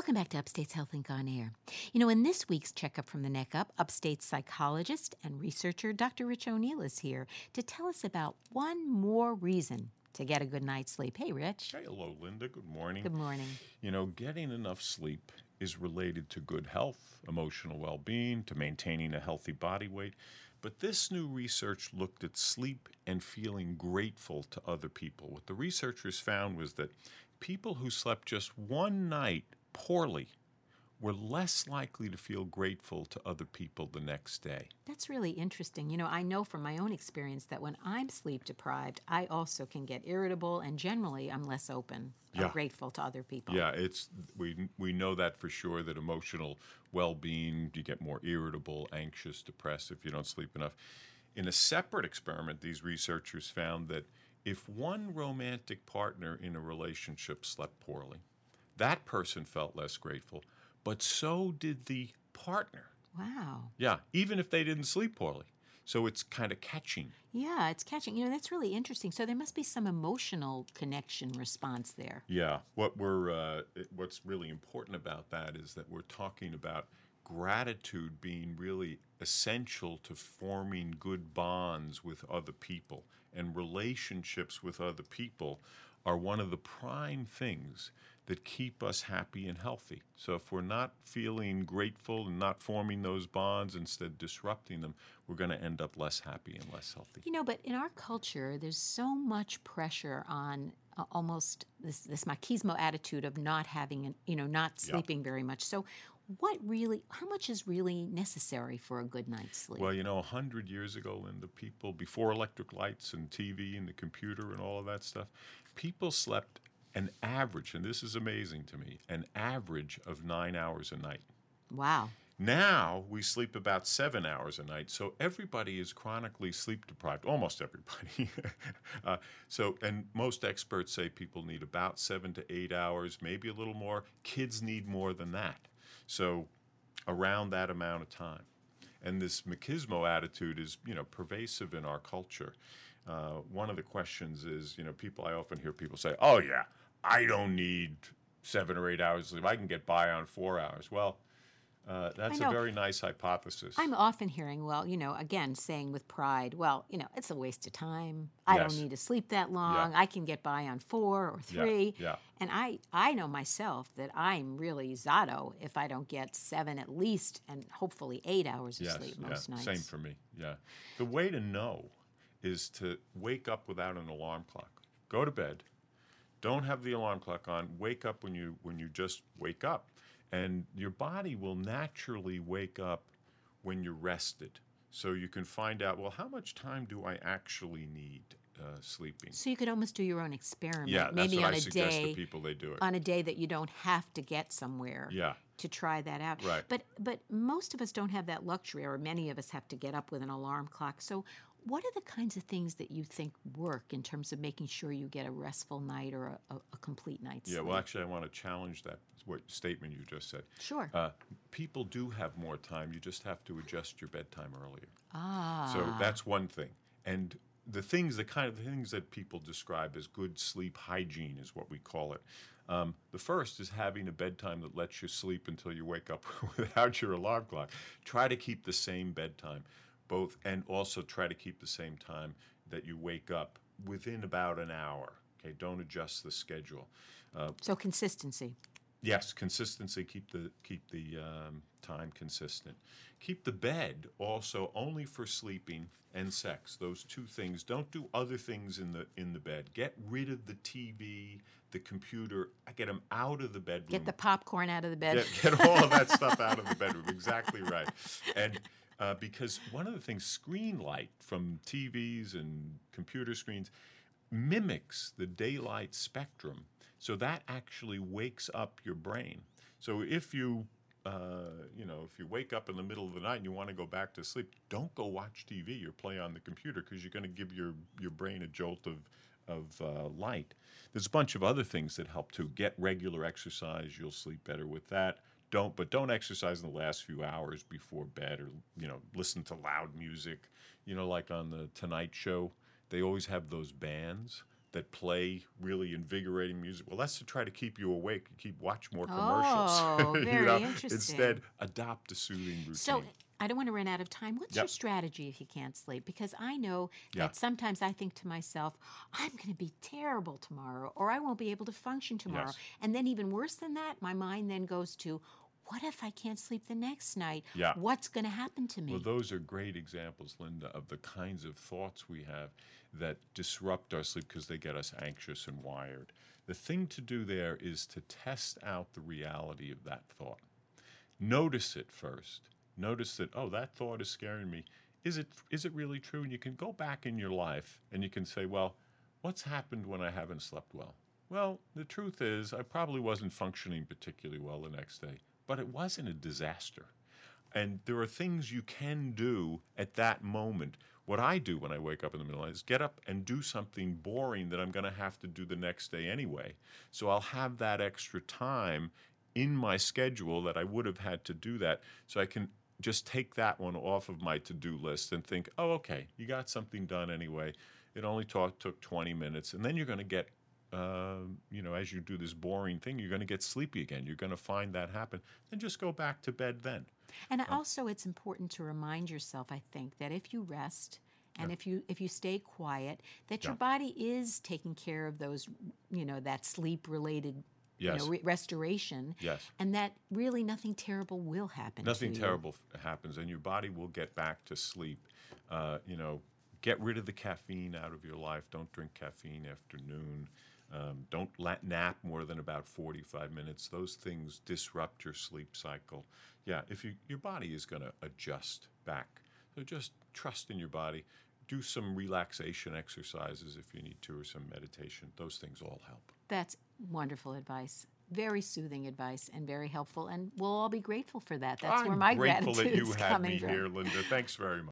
Welcome back to Upstate's HealthLink on Air. In this week's Checkup from the Neck Up, Upstate's psychologist and researcher Dr. Rich O'Neill is here to tell us about one more reason to get a good night's sleep. Hey, Rich. Hey, hello, Linda. Good morning. Good morning. Getting enough sleep is related to good health, emotional well-being, to maintaining a healthy body weight. But this new research looked at sleep and feeling grateful to other people. What the researchers found was that people who slept just one night poorly were less likely to feel grateful to other people the next day. That's really interesting. I know from my own experience that when I'm sleep deprived, I also can get irritable, and generally I'm less open or grateful to other people. Yeah, we know that for sure, that emotional well-being, you get more irritable, anxious, depressed if you don't sleep enough. In a separate experiment, these researchers found that if one romantic partner in a relationship slept poorly, that person felt less grateful, but so did the partner. Wow. Yeah, even if they didn't sleep poorly. So it's kind of catching. Yeah, it's catching. That's really interesting. So there must be some emotional connection response there. Yeah, what's really important about that is that we're talking about gratitude being really essential to forming good bonds with other people, and relationships with other people are one of the prime things that keep us happy and healthy. So if we're not feeling grateful and not forming those bonds, instead disrupting them, we're going to end up less happy and less healthy. But in our culture, there's so much pressure on almost this machismo attitude of not having, not sleeping very much. So how much is really necessary for a good night's sleep? Well, 100 years ago, Linda, people, before electric lights and TV and the computer and all of that stuff, people slept an average, and this is amazing to me, an average of 9 hours a night. Wow. Now we sleep about 7 hours a night, so everybody is chronically sleep deprived, almost everybody. And most experts say people need about 7 to 8 hours, maybe a little more. Kids need more than that. So around that amount of time. And this machismo attitude is, pervasive in our culture. One of the questions is, I often hear people say, oh yeah, I don't need 7 or 8 hours of sleep. I can get by on 4 hours. Well, that's a very nice hypothesis. I'm often hearing, again, saying with pride, it's a waste of time. I don't need to sleep that long. I can get by on 4 or 3. Yeah. And I know myself that I'm really zato if I don't get 7 at least, and hopefully 8 hours of sleep most nights. Same for me, yeah. The way to know is to wake up without an alarm clock. Go to bed. Don't have the alarm clock on. Wake up when you just wake up. And your body will naturally wake up when you're rested. So you can find out, how much time do I actually need sleeping? So you could almost do your own experiment. Yeah, maybe that's what on I a suggest day, to people they do it. on a day that you don't have to get somewhere. Yeah. To try that out. Right. But most of us don't have that luxury, or many of us have to get up with an alarm clock. So what are the kinds of things that you think work in terms of making sure you get a restful night or a complete night's sleep? Yeah, well, actually, I want to challenge that statement you just said. Sure. People do have more time. You just have to adjust your bedtime earlier. Ah. So that's one thing. And the kind of things that people describe as good sleep hygiene is what we call it. The first is having a bedtime that lets you sleep until you wake up without your alarm clock. Try to keep the same bedtime, and also try to keep the same time that you wake up within about an hour. Okay, don't adjust the schedule. So consistency. Yes, consistency. Keep the time consistent. Keep the bed also only for sleeping and sex. Those two things. Don't do other things in the bed. Get rid of the TV, the computer. Get them out of the bedroom. Get the popcorn out of the bed. Get all of that stuff out of the bedroom. Exactly right. And because one of the things, screen light from TVs and computer screens mimics the daylight spectrum. So that actually wakes up your brain. So if you wake up in the middle of the night and you want to go back to sleep, don't go watch TV or play on the computer, because you're going to give your brain a jolt of light. There's a bunch of other things that help too. Get regular exercise. You'll sleep better with that. Don't exercise in the last few hours before bed, or listen to loud music. Like on the Tonight Show, they always have those bands that play really invigorating music. Well, that's to try to keep you awake and watch more commercials. Oh, very interesting. Instead, adopt a soothing routine. So I don't want to run out of time. What's Yep. your strategy if you can't sleep? Because I know Yeah. that sometimes I think to myself, I'm going to be terrible tomorrow, or I won't be able to function tomorrow. Yes. And then even worse than that, my mind then goes to, what if I can't sleep the next night? Yeah. What's going to happen to me? Well, those are great examples, Linda, of the kinds of thoughts we have that disrupt our sleep because they get us anxious and wired. The thing to do there is to test out the reality of that thought. Notice it first. Notice that, oh, that thought is scaring me. Is it really true? And you can go back in your life and you can say, well, what's happened when I haven't slept well? Well, the truth is I probably wasn't functioning particularly well the next day, but it wasn't a disaster. And there are things you can do at that moment. What I do when I wake up in the middle of the night is get up and do something boring that I'm going to have to do the next day anyway. So I'll have that extra time in my schedule that I would have had to do that. So I can just take that one off of my to-do list and think, oh, okay, you got something done anyway. It only took 20 minutes. And then you're going to get, as you do this boring thing, you're going to get sleepy again. You're going to find that happen. Then just go back to bed then. And also, it's important to remind yourself, I think, that if you rest and if you stay quiet, that your body is taking care of those, that sleep-related, Yes. Restoration. Yes. And that really nothing terrible will happen. Nothing to you. terrible happens, and your body will get back to sleep. Get rid of the caffeine out of your life. Don't drink caffeine after noon. Don't nap more than about 45 minutes. Those things disrupt your sleep cycle. Yeah, your body is going to adjust back. So just trust in your body. Do some relaxation exercises if you need to, or some meditation. Those things all help. That's wonderful advice. Very soothing advice and very helpful. And we'll all be grateful for that. That's where my I'm grateful gratitude that you is had coming me from. here, Linda. Thanks very much.